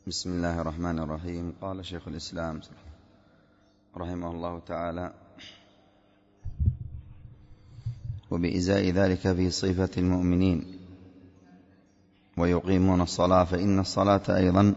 بسم الله الرحمن الرحيم. قال شيخ الإسلام رحمه الله تعالى: وبإزاء ذلك في صفة المؤمنين ويقيمون الصلاة، فإن الصلاة أيضا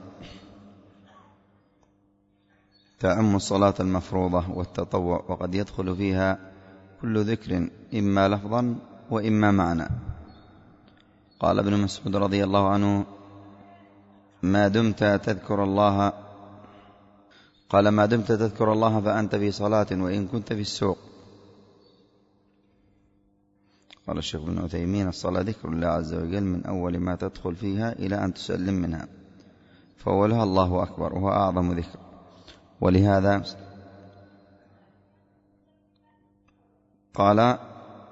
تعم الصلاة المفروضة والتطوع، وقد يدخل فيها كل ذكر إما لفظا وإما معنى. قال ابن مسعود رضي الله عنه: ما دمت تذكر الله فأنت في صلاة وإن كنت في السوق. قال الشيخ ابن عثيمين: الصلاة ذكر الله عز وجل من أول ما تدخل فيها إلى أن تسلم منها، فأولها الله أكبر وهو أعظم ذكر. ولهذا قال: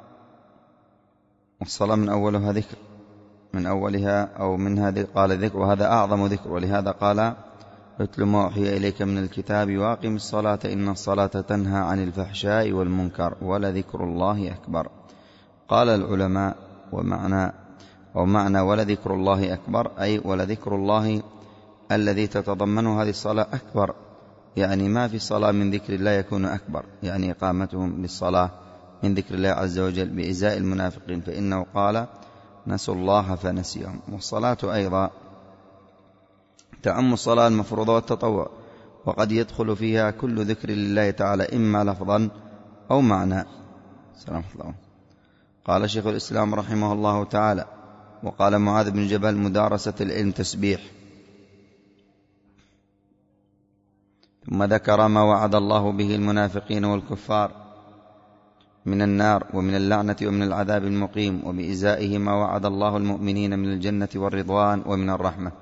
الصلاة من أولها ذكر، من أولها أو منها قال ذكر، وهذا أعظم ذكر. ولهذا قال: اتل ما أوحي إليك من الكتاب وأقم الصلاة إن الصلاة تنهى عن الفحشاء والمنكر ولذكر الله أكبر. قال العلماء: ومعنى ولذكر الله أكبر أي ولذكر الله الذي تتضمنه هذه الصلاة أكبر، يعني ما في الصلاة من ذكر الله يكون أكبر، يعني إقامتهم للصلاة من ذكر الله عز وجل بإزاء المنافقين، فإنه قال: نسوا الله فنسيهم. والصلاة أيضا تعم الصلاة المفروضة والتطوع، وقد يدخل فيها كل ذكر لله تعالى إما لفظا أو معنى. سلام الله. قال شيخ الإسلام رحمه الله تعالى: وقال معاذ بن جبل: مدارسة العلم تسبيح. ثم ذكر ما وعد الله به المنافقين والكفار من النار ومن اللعنة ومن العذاب المقيم، وبإزائه ما وعد الله المؤمنين من الجنة والرضوان ومن الرحمة.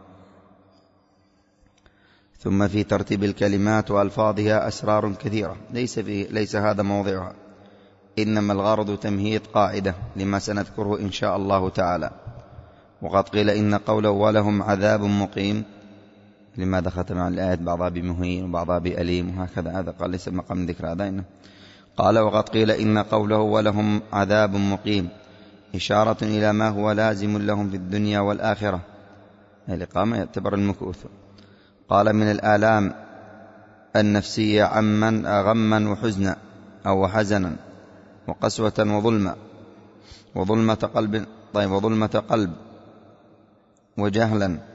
ثم في ترتيب الكلمات وألفاظها أسرار كثيرة ليس هذا موضعها، إنما الغرض تمهيد قاعدة لما سنذكره إن شاء الله تعالى. وقد قيل إن قوله ولهم عذاب مقيم، لماذا ختم عن الآية بعضها بمهين وبعضها بأليم وهكذا؟ هذا قال ليس مقام ذكر هذا. قال: وقد قيل إن قوله ولهم عذاب مقيم إشارة إلى ما هو لازم لهم في الدنيا والآخرة، الإقامة يعتبر المكوث. قال: من الآلام النفسية غما وحزنا أو حزنا وقسوة وظلمة قلب وجهلا،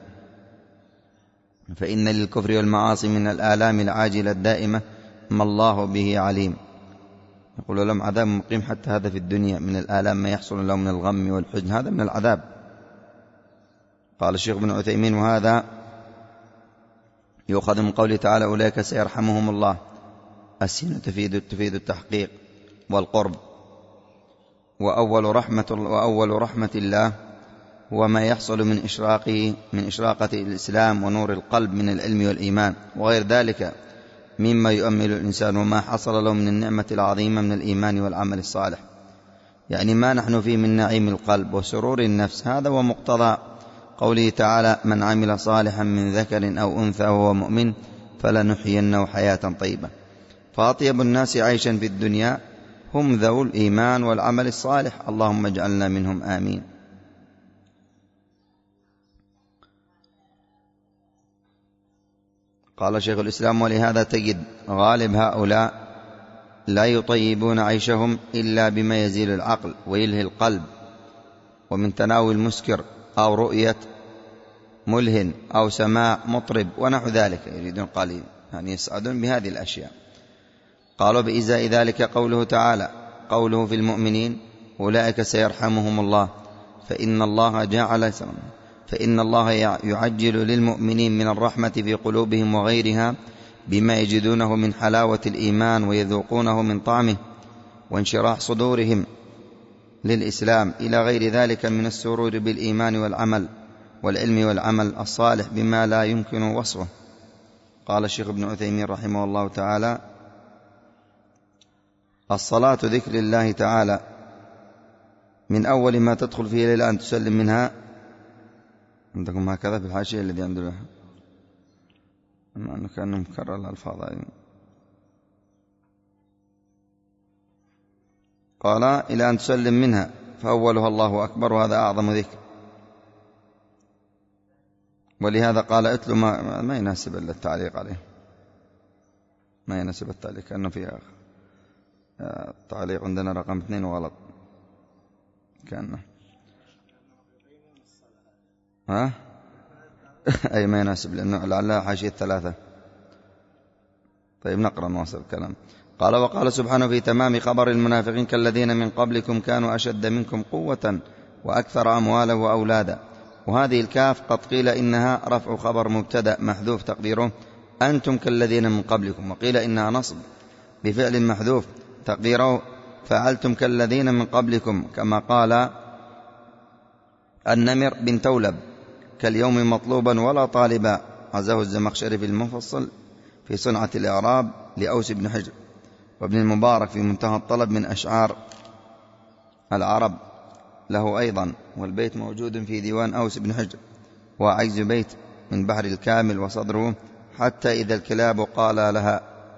فإن للكفر والمعاصي من الآلام العاجلة الدائمة ما الله به عليم. يقول لهم عذاب مقيم، حتى هذا في الدنيا من الآلام ما يحصل لهم من الغم والحزن، هذا من العذاب. قال الشيخ ابن عثيمين: وهذا يؤخذ من قوله تعالى: أولئك سيرحمهم الله. السين تفيد التحقيق والقرب. وأول رحمة الله هو ما يحصل من إشراقة الإسلام ونور القلب من العلم والإيمان وغير ذلك مما يؤمل الإنسان، وما حصل له من النعمة العظيمة من الإيمان والعمل الصالح، يعني ما نحن فيه من نعيم القلب وسرور النفس. هذا هو مقتضى قوله تعالى: من عمل صالحا من ذكر أو أنثى وهو مؤمن فلنحيينه حياة طيبة. فأطيب الناس عيشا في الدنيا هم ذو الإيمان والعمل الصالح، اللهم اجعلنا منهم آمين. قال شيخ الإسلام: ولهذا تجد غالب هؤلاء لا يطيبون عيشهم إلا بما يزيل العقل ويلهي القلب، ومن تناول مسكر أو رؤية ملهن أو سماع مطرب ونحو ذلك، يريدون قليل، يعني يسعدون بهذه الأشياء. قالوا: بإزاء ذلك قوله تعالى، قوله في المؤمنين: أولئك سيرحمهم الله، فإن الله يعجل للمؤمنين من الرحمة في قلوبهم وغيرها بما يجدونه من حلاوة الإيمان ويذوقونه من طعمه وانشراح صدورهم للإسلام، إلى غير ذلك من السرور بالإيمان والعلم والعمل الصالح بما لا يمكن وصفه. قال الشيخ ابن عثيمين رحمه الله تعالى: الصلاة ذكر الله تعالى من أول ما تدخل فيه إلى أن تسلم منها. عندكم هكذا في الحاشية الذي عنده أنه كان مكرر الألفاظ. قال: إلى أن تسلم منها، فأولها الله أكبر، وهذا أعظم ذكر. ولهذا قال اتلو ما يناسب إلا التعليق عليه، ما يناسب التعليق، كأنه في التعليق عندنا رقم 2 غلط كأنه أي ما يناسب لأنه لعلها حاشية 3. طيب نقرأ نواصل الكلام. قال وقال سبحانه في تمام خبر المنافقين كالذين من قبلكم كانوا أشد منكم قوة وأكثر أموالا وأولادا. وهذه الكاف قد قيل إنها رفع خبر مبتدأ محذوف تقديره أنتم كالذين من قبلكم، وقيل إنها نصب بفعل محذوف تقديره فعلتم كالذين من قبلكم، كما قال النمر بن تولب كاليوم مطلوبا ولا طالبا، عزاه الزمخشري في المفصل في صنعة الإعراب لأوس بن حجر، وابن المبارك في منتهى الطلب من أشعار العرب له أيضا، والبيت موجود في ديوان أوس بن حجر، وعجز بيت من بحر الكامل وصدره حتى إذا الكلاب قال لها.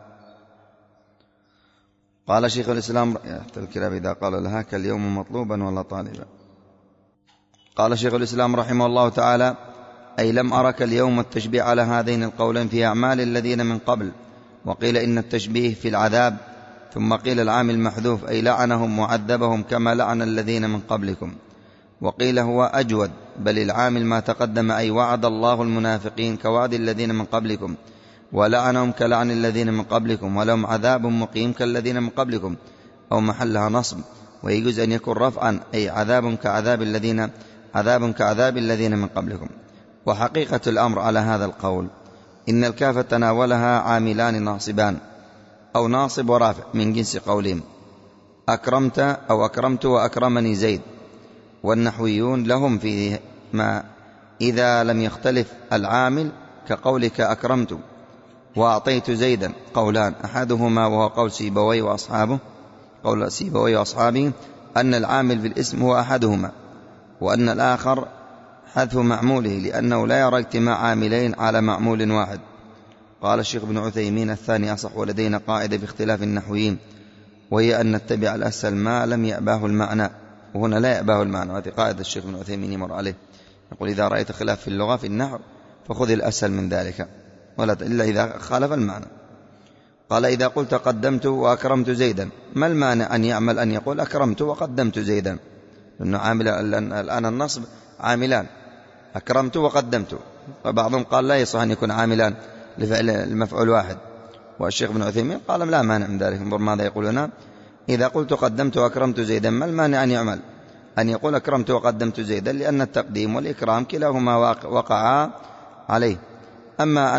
قال شيخ الإسلام حتى الكلاب إذا قال لها كاليوم مطلوبا ولا طالبا. قال شيخ الإسلام رحمه الله تعالى أي لم أرك اليوم التشبيه على هذين القولين في أعمال الذين من قبل. وقيل إن التشبيه في العذاب، ثم قيل العامل محذوف أي لعنهم وعذبهم كما لعن الذين من قبلكم. وقيل هو أجود، بل العامل ما تقدم أي وعد الله المنافقين كوعد الذين من قبلكم، ولعنهم كلعن الذين من قبلكم، ولهم عذاب مقيم كالذين من قبلكم، أو محلها نصب. ويجوز أن يكون رفعا أي عذاب كعذاب الذين من قبلكم. وحقيقة الأمر على هذا القول إن الكاف تناولها عاملان ناصبان أو ناصب ورافع من جنس قولهم أكرمت أو أكرمت وأكرمني زيد. والنحويون لهم في ما إذا لم يختلف العامل كقولك أكرمت وأعطيت زيدا قولان، أحدهما وهو قول سيبوي وأصحابه أن العامل في الاسم هو أحدهما، وأن الآخر حذف معموله لأنه لا يرى اجتماع عاملين على معمول واحد. قال الشيخ ابن عثيمين الثاني أصح، ولدينا قاعدة في اختلاف النحويين وهي أن نتبع الأسهل ما لم يأباه المعنى، وهنا لا يأباه المعنى، وهذه قاعدة الشيخ ابن عثيمين يمر عليه، يقول إذا رأيت خلاف في اللغة في النحو فخذ الأسهل من ذلك ولا إلا إذا خالف المعنى. قال إذا قلت قدمت وأكرمت زيدا ما المانع أن يعمل أن يقول أكرمت وقدمت زيدا، لأنه عامل الآن النصب عاملان أكرمت وقدمت، وبعضهم قال لا يصح أن يكون عاملان لفعل المفعول واحد، والشيخ ابن عثيمين قال لا مانع من ذلك. انظر ماذا يقولون إذا قلت قدمت وأكرمت زيدا ما المانع أن يعمل أن يقول أكرمت وقدمت زيدا، لأن التقديم والإكرام كلاهما وقعا عليه. أما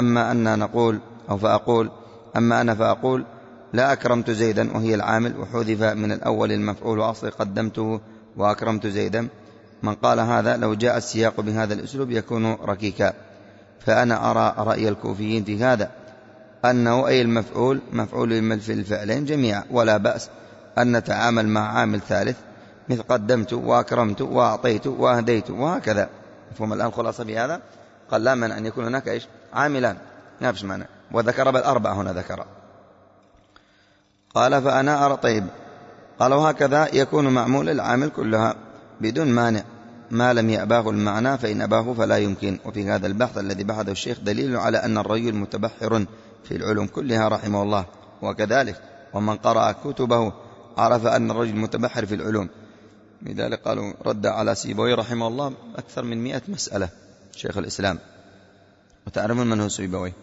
أنا فأقول لا أكرمت زيدا وهي العامل وحذف من الأول المفعول وأصل قدمته وأكرمت زيدا. من قال هذا لو جاء السياق بهذا الأسلوب يكون ركيكا، فأنا أرى رأي الكوفيين في هذا أنه أي المفعول مفعول في الفعلين جميعا، ولا بأس أن نتعامل مع عامل ثالث مثل قدمت وأكرمت وأعطيت وأهديت وهكذا. مفهوم الآن خلاصة في هذا؟ قال لا من أن يكون هناك إيش عاملان نفس معنى، وذكر بل 4 هنا ذكر. قال فأنا أرى طيب، قال وهكذا يكون معمول العامل كلها بدون مانع ما لم يأباه المعنى، فإن أباه فلا يمكن. وفي هذا البحث الذي بحثه الشيخ دليل على أن الرجل متبحر في العلوم كلها رحمه الله، وكذلك ومن قرأ كتبه عرف أن الرجل متبحر في العلوم. لذلك قالوا رد على سيبوي رحمه الله أكثر من 100 مسألة شيخ الإسلام، وتعرفون من هو سيبوي.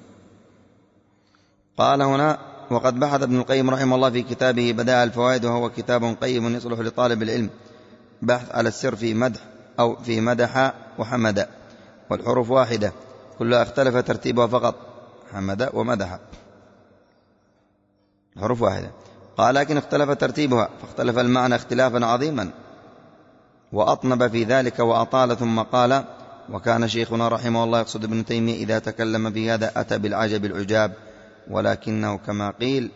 قال هنا وقد بحث ابن القيم رحمه الله في كتابه بدائع الفوائد، وهو كتاب قيم يصلح لطالب العلم، بحث على السر في مدح أو في مدح وحمد، والحروف واحدة كلها اختلف ترتيبها فقط، حمد ومدح حروف واحدة، قال لكن اختلف ترتيبها فاختلف المعنى اختلافا عظيما، وأطنب في ذلك وأطال. ثم قال وكان شيخنا رحمه الله يقصد ابن تيمية إذا تكلم في هذا أتى بالعجب العجاب، ولكنه كما قيل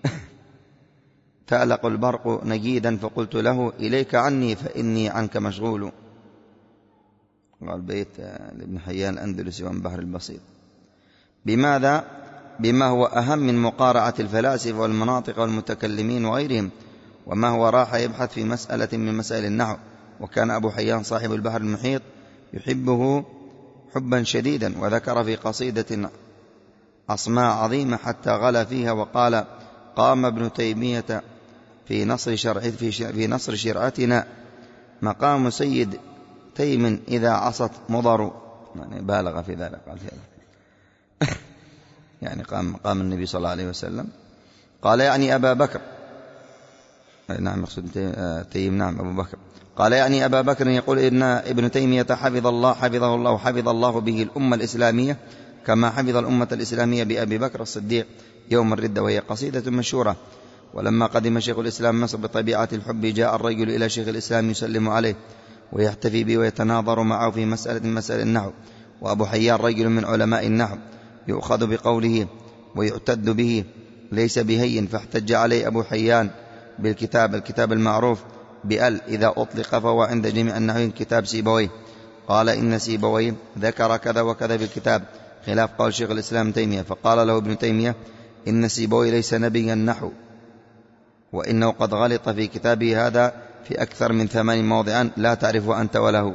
تألق البرق نجيدا فقلت له إليك عني فإني عنك مشغول. قال بيت لابن حيان الأندلسي ومن بحر البسيط. بماذا؟ بما هو أهم من مقارعة الفلاسفة والمناطق والمتكلمين وغيرهم، وما هو راح يبحث في مسألة من مسائل النحو. وكان أبو حيان صاحب البحر المحيط يحبه حبا شديدا، وذكر في قصيدة أصماء عظيمة حتى غلا فيها وقال: قام ابن تيمية في نصر شرعتنا مقام سيد تيم إذا عصت مضر. يعني بالغ في ذلك، قال في هذا يعني قام النبي صلى الله عليه وسلم، قال يعني أبا بكر، نعم يقصد تيم، نعم أبو بكر، قال يعني أبا بكر يقول إن ابن تيمية حفظ الله به الأمة الإسلامية كما حفظ الأمة الإسلامية بأبي بكر الصديق يوم الردة، وهي قصيدة مشهورة. ولما قدم شيخ الإسلام مصر بطبيعة الحب جاء الرجل إلى شيخ الإسلام يسلم عليه ويحتفي به ويتناظر معه في مسألة النحو، وأبو حيان رجل من علماء النحو يؤخذ بقوله ويعتد به، ليس بهين، فاحتج عليه أبو حيان الكتاب المعروف بأل إذا أطلق فهو عند جميع النحويين كتاب سيبويه. قال إن سيبويه ذكر كذا وكذا في الكتاب خلاف قول شيخ الإسلام تيمية، فقال له ابن تيمية إن سيبويه ليس نبيا النحو، وإنه قد غلط في كتابه هذا في أكثر من 8 موضعا لا تعرفه أنت وله.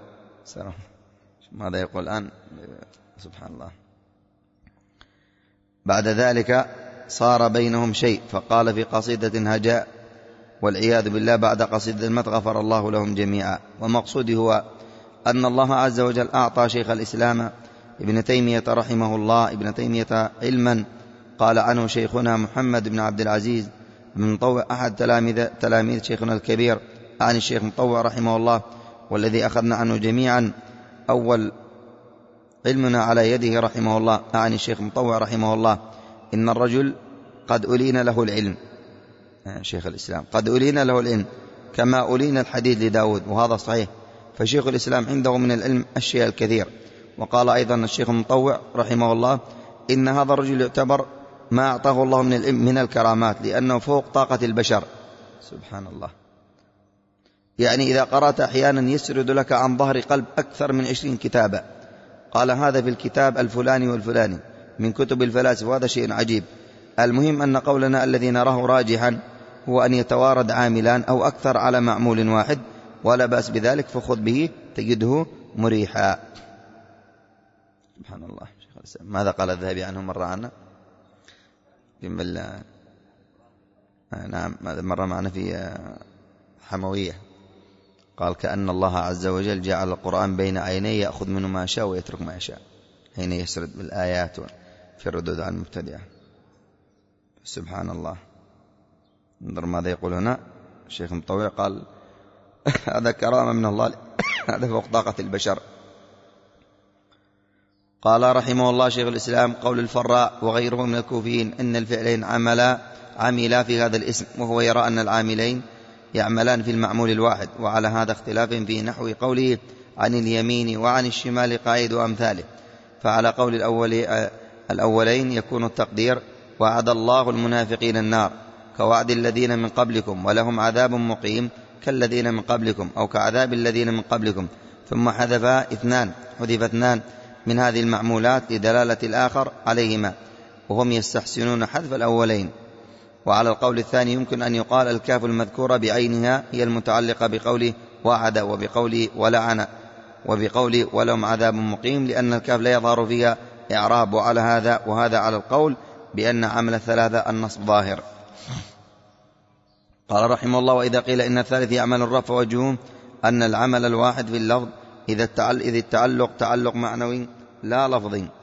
ماذا يقول الآن؟ سبحان الله. بعد ذلك صار بينهم شيء، فقال في قصيدة هجاء والعياذ بالله بعد قصيدة المت غفر الله لهم جميعا. ومقصودي هو أن الله عز وجل أعطى شيخ الإسلام ابن تيمية رحمه الله ابن تيمية علما قال عنه شيخنا محمد بن عبد العزيز بن مطوع أحد تلاميذ شيخنا الكبير عن الشيخ مطوع رحمه الله، والذي أخذنا عنه جميعا أول علمنا على يده رحمه الله عن الشيخ مطوع رحمه الله. إن الرجل قد ألين له العلم، شيخ الإسلام قد ألين له العلم كما ألين الحديد لداود، وهذا صحيح، فشيخ الإسلام عنده من العلم الشيء الكثير. وقال أيضا الشيخ المطوع رحمه الله إن هذا الرجل يعتبر ما أعطاه الله من العلم من الكرامات، لأنه فوق طاقة البشر. سبحان الله. يعني إذا قرأت أحيانا يسرد لك عن ظهر قلب أكثر من 20 كتابا، قال هذا في الكتاب الفلاني والفلاني من كتب الفلاسفة، وهذا شيء عجيب. المهم أن قولنا الذي نراه راجحا هو أن يتوارد عاملان أو أكثر على معمول واحد، ولا بأس بذلك، فخذ به تجده مريحا. سبحان الله. ماذا قال الذهبي عنه مرة عنا؟ نعم مرة معنا في حموية، قال كأن الله عز وجل جعل القرآن بين عينيه يأخذ منه ما شاء ويترك ما يشاء، حين يسرد بالآيات في الردود عن المبتدعة. سبحان الله. انظر ماذا يقول هنا الشيخ مطوع، قال هذا كرامة من الله هذا فوق طاقة البشر. قال رحمه الله شيخ الإسلام قول الفراء وغيره من الكوفيين إن الفعلين عملا في هذا الاسم، وهو يرى أن العاملين يعملان في المعمول الواحد، وعلى هذا اختلاف في نحو قوله عن اليمين وعن الشمال قاعد وأمثاله. فعلى قول الأولين يكون التقدير وعد الله المنافقين النار كوعد الذين من قبلكم ولهم عذاب مقيم كالذين من قبلكم أو كعذاب الذين من قبلكم، ثم حذف اثنان من هذه المعمولات لدلالة الآخر عليهما، وهم يستحسنون حذف الأولين. وعلى القول الثاني يمكن أن يقال الكاف المذكورة بعينها هي المتعلقة بقوله وعد وبقوله ولعن وبقوله ولهم عذاب مقيم، لأن الكاف لا يظهر فيها إعراب. وهذا على القول بأن عمل الثلاثة النصب ظاهر. قال رحمه الله وإذا قيل إن الثالث يعمل الرفع وجهه أن العمل الواحد في اللفظ إذا التعلق تعلق معنوي لا لفظي،